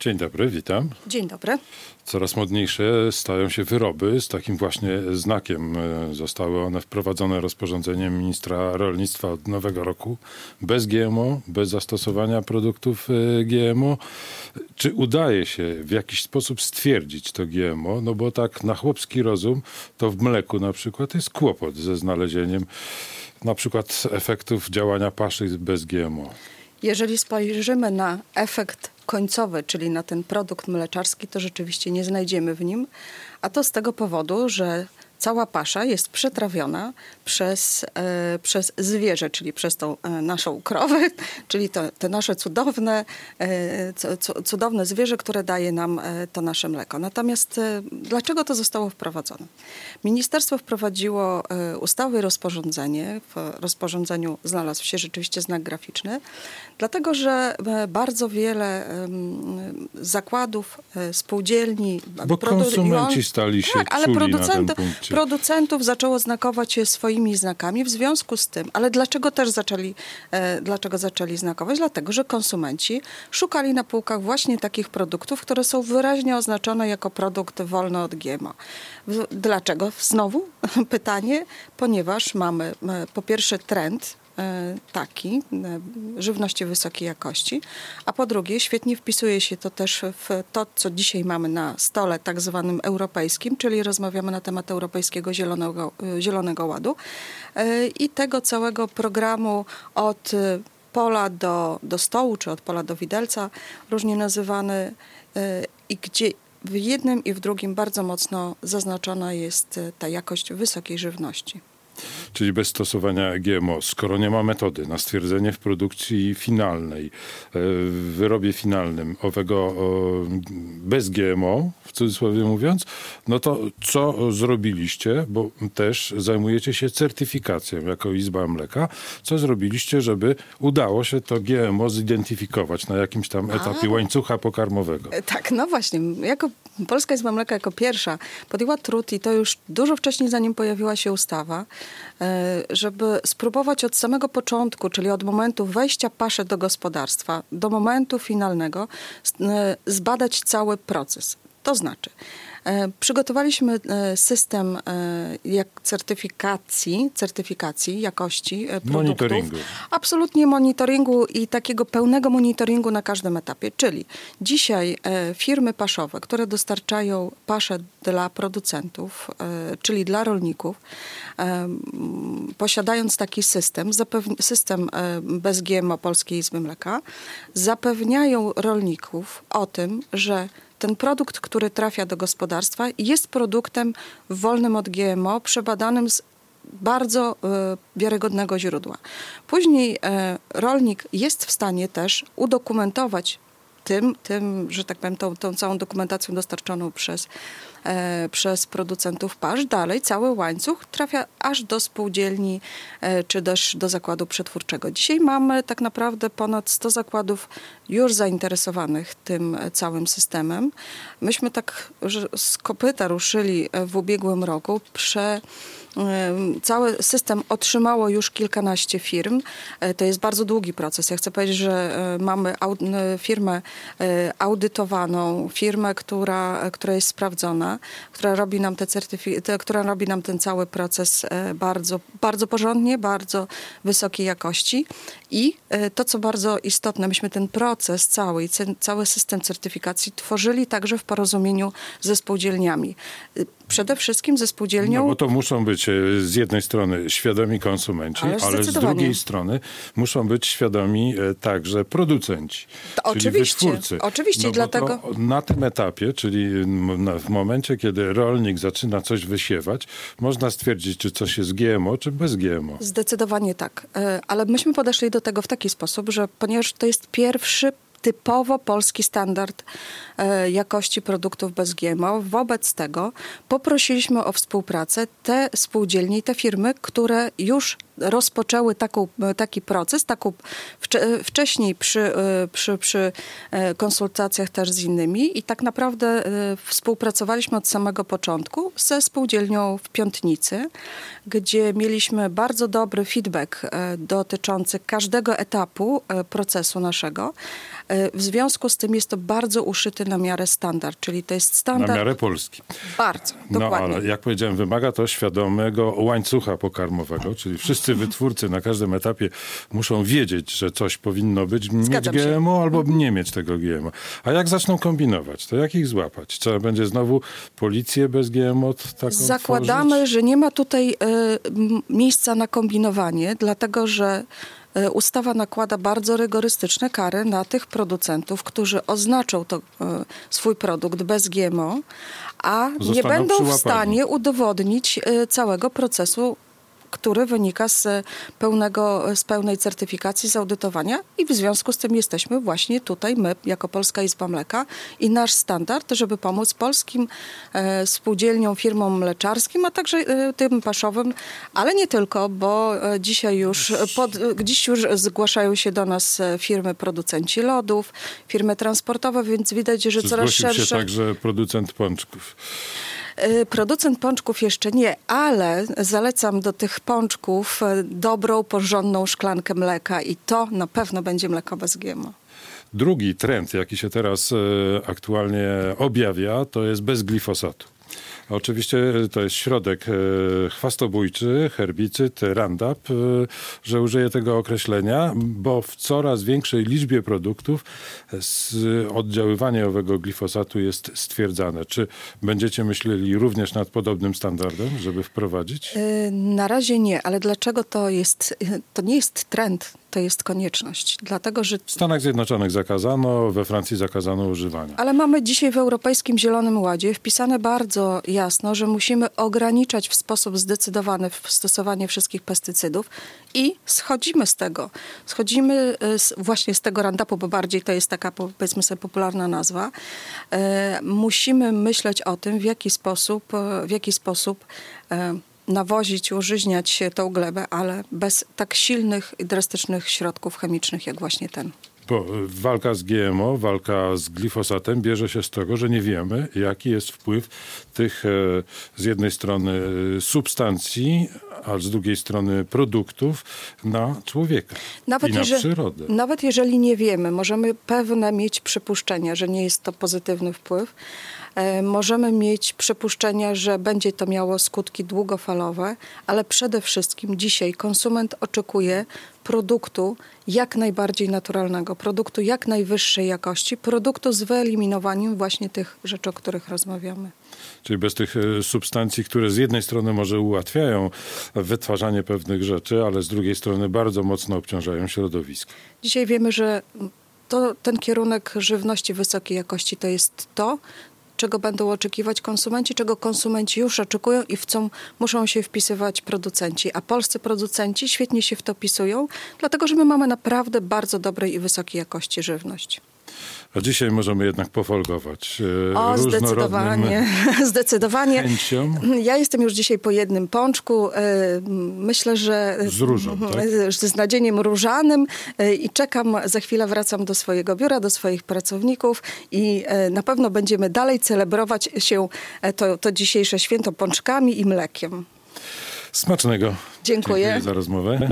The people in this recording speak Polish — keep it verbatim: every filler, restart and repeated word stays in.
Dzień dobry, witam. Dzień dobry. Coraz modniejsze stają się wyroby z takim właśnie znakiem. Zostały one wprowadzone rozporządzeniem ministra rolnictwa od nowego roku. Bez G M O, bez zastosowania produktów G M O. Czy udaje się w jakiś sposób stwierdzić to G M O? No bo tak na chłopski rozum to w mleku na przykład jest kłopot ze znalezieniem na przykład efektów działania paszy bez G M O. Jeżeli spojrzymy na efekt końcowy, czyli na ten produkt mleczarski, to rzeczywiście nie znajdziemy w nim, a to z tego powodu, że cała pasza jest przetrawiona przez, e, przez zwierzę, czyli przez tą e, naszą krowę, czyli to, te nasze cudowne, e, cu, cudowne zwierzę, które daje nam e, to nasze mleko. Natomiast e, dlaczego to zostało wprowadzone? Ministerstwo wprowadziło e, ustawy i rozporządzenie. W rozporządzeniu znalazł się rzeczywiście znak graficzny, dlatego że e, bardzo wiele e, zakładów, e, spółdzielni... Bo konsumenci stali się tak, ale czuli producent, na tym punkcie. Producentów zaczęło znakować się swoimi znakami w związku z tym, ale dlaczego też zaczęli, e, dlaczego zaczęli znakować? Dlatego, że konsumenci szukali na półkach właśnie takich produktów, które są wyraźnie oznaczone jako produkt wolny od G M O. W, dlaczego? Znowu pytanie, ponieważ mamy e, po pierwsze trend taki, żywności wysokiej jakości, a po drugie świetnie wpisuje się to też w to, co dzisiaj mamy na stole tak zwanym europejskim, czyli rozmawiamy na temat Europejskiego Zielonego, Zielonego Ładu i tego całego programu od pola do, do stołu, czy od pola do widelca, różnie nazywany, i gdzie w jednym i w drugim bardzo mocno zaznaczona jest ta jakość wysokiej żywności. Czyli bez stosowania G M O. Skoro nie ma metody na stwierdzenie w produkcji finalnej, w wyrobie finalnym owego bez G M O, w cudzysłowie mówiąc, no to co zrobiliście, bo też zajmujecie się certyfikacją jako Izba Mleka, co zrobiliście, żeby udało się to G M O zidentyfikować na jakimś tam etapie A, łańcucha pokarmowego? Tak, no właśnie. Jako Polska Izba Mleka jako pierwsza podjęła trud i to już dużo wcześniej, zanim pojawiła się ustawa, żeby spróbować od samego początku, czyli od momentu wejścia paszy do gospodarstwa, do momentu finalnego, zbadać cały proces. To znaczy, przygotowaliśmy system jak certyfikacji, certyfikacji jakości produktów. Monitoringu. Absolutnie monitoringu i takiego pełnego monitoringu na każdym etapie. Czyli dzisiaj firmy paszowe, które dostarczają paszę dla producentów, czyli dla rolników, posiadając taki system, system bez G M O Polskiej Izby Mleka, zapewniają rolników o tym, że ten produkt, który trafia do gospodarstwa, jest produktem wolnym od G M O, przebadanym z bardzo e, wiarygodnego źródła. Później e, rolnik jest w stanie też udokumentować tym, tym że tak powiem, tą, tą całą dokumentacją dostarczoną przez, e, przez producentów pasz. Dalej cały łańcuch trafia aż do spółdzielni e, czy też do zakładu przetwórczego. Dzisiaj mamy tak naprawdę ponad sto zakładów już zainteresowanych tym całym systemem. Myśmy tak z kopyta ruszyli w ubiegłym roku. Prze, Cały system otrzymało już kilkanaście firm. To jest bardzo długi proces. Ja chcę powiedzieć, że mamy firmę audytowaną, firmę, która, która jest sprawdzona, która robi nam te certyfi- która robi nam ten cały proces bardzo, bardzo porządnie, bardzo wysokiej jakości. I to, co bardzo istotne, myśmy ten proces cały, cały system certyfikacji tworzyli także w porozumieniu ze spółdzielniami. Przede wszystkim ze spółdzielnią... No bo to muszą być z jednej strony świadomi konsumenci, ale, ale z drugiej strony muszą być świadomi także producenci, to czyli oczywiście, wytwórcy. Oczywiście, no dlatego... Na tym etapie, czyli w momencie, kiedy rolnik zaczyna coś wysiewać, można stwierdzić, czy coś jest G M O, czy bez G M O. Zdecydowanie tak. Ale myśmy podeszli do tego w taki sposób, że ponieważ to jest pierwszy typowo polski standard e, jakości produktów bez G M O. Wobec tego poprosiliśmy o współpracę te spółdzielnie i te firmy, które już rozpoczęły taką, taki proces, taką wcze, wcześniej przy, przy, przy konsultacjach też z innymi i tak naprawdę współpracowaliśmy od samego początku ze spółdzielnią w Piątnicy, gdzie mieliśmy bardzo dobry feedback dotyczący każdego etapu procesu naszego W związku z tym jest to bardzo uszyty na miarę standard, czyli to jest standard... Na miarę Polski. Bardzo, no, dokładnie. Ale jak powiedziałem, wymaga to świadomego łańcucha pokarmowego, czyli wszyscy wytwórcy na każdym etapie muszą wiedzieć, że coś powinno być, Zgadzam mieć się. G M O albo nie mieć tego G M O. A jak zaczną kombinować, to jak ich złapać? Trzeba będzie znowu policję bez G M O taką Zakładamy, tworzyć? że nie ma tutaj y, m, miejsca na kombinowanie, dlatego że y, ustawa nakłada bardzo rygorystyczne kary na tych producentów, którzy oznaczą to, y, swój produkt bez G M O, a Zostaną nie będą przyłapani. w stanie udowodnić y, całego procesu, który wynika z pełnego, z pełnej certyfikacji, z audytowania i w związku z tym jesteśmy właśnie tutaj, my, jako Polska Izba Mleka i nasz standard, żeby pomóc polskim e, spółdzielniom, firmom mleczarskim, a także e, tym paszowym, ale nie tylko, bo e, dzisiaj już, pod, dziś już zgłaszają się do nas e, firmy producenci lodów, firmy transportowe, więc widać, że Czy coraz zgłosił szersze... się także producent pączków? Producent pączków jeszcze nie, ale zalecam do tych pączków dobrą, porządną szklankę mleka i to na pewno będzie mleko bez G M O. Drugi trend, jaki się teraz e, aktualnie objawia, to jest bez glifosatu. Oczywiście to jest środek e, chwastobójczy, herbicyd, Roundup, e, że użyję tego określenia, bo w coraz większej liczbie produktów z, oddziaływanie owego glifosatu jest stwierdzane. Czy będziecie myśleli również nad podobnym standardem, żeby wprowadzić? Yy, na razie nie, ale dlaczego to jest, to nie jest trend, to jest konieczność. Dlatego, że... W Stanach Zjednoczonych zakazano, we Francji zakazano używania. Ale mamy dzisiaj w Europejskim Zielonym Ładzie wpisane bardzo jasno, że musimy ograniczać w sposób zdecydowany stosowanie wszystkich pestycydów i schodzimy z tego. Schodzimy z, właśnie z tego Roundupu, bo bardziej to jest taka, powiedzmy sobie, popularna nazwa. E, musimy myśleć o tym, w jaki sposób, w jaki sposób e, nawozić, użyźniać się tą glebę, ale bez tak silnych i drastycznych środków chemicznych, jak właśnie ten. Bo walka z G M O, walka z glifosatem bierze się z tego, że nie wiemy, jaki jest wpływ tych e, z jednej strony substancji, a z drugiej strony produktów na człowieka Nawet i na jeżeli, przyrodę. Nawet jeżeli nie wiemy, możemy pewne mieć przypuszczenia, że nie jest to pozytywny wpływ. E, możemy mieć przypuszczenia, że będzie to miało skutki długofalowe, ale przede wszystkim dzisiaj konsument oczekuje produktu jak najbardziej naturalnego, produktu jak najwyższej jakości, produktu z wyeliminowaniem właśnie tych rzeczy, o których rozmawiamy. Czyli bez tych substancji, które z jednej strony może ułatwiają wytwarzanie pewnych rzeczy, ale z drugiej strony bardzo mocno obciążają środowisko. Dzisiaj wiemy, że to, ten kierunek żywności wysokiej jakości to jest to, czego będą oczekiwać konsumenci, czego konsumenci już oczekują i w co muszą się wpisywać producenci. A polscy producenci świetnie się w to wpisują, dlatego że my mamy naprawdę bardzo dobrej i wysokiej jakości żywność. A dzisiaj możemy jednak pofolgować e, O, różnorodnym zdecydowanie. Zdecydowanie. chęcią. Ja jestem już dzisiaj po jednym pączku. Myślę, że Z różą, tak? z nadzieniem różanym i czekam. Za chwilę wracam do swojego biura, do swoich pracowników i na pewno będziemy dalej celebrować się to, to dzisiejsze święto pączkami i mlekiem. Smacznego. Dziękuję. Dziękuję za rozmowę.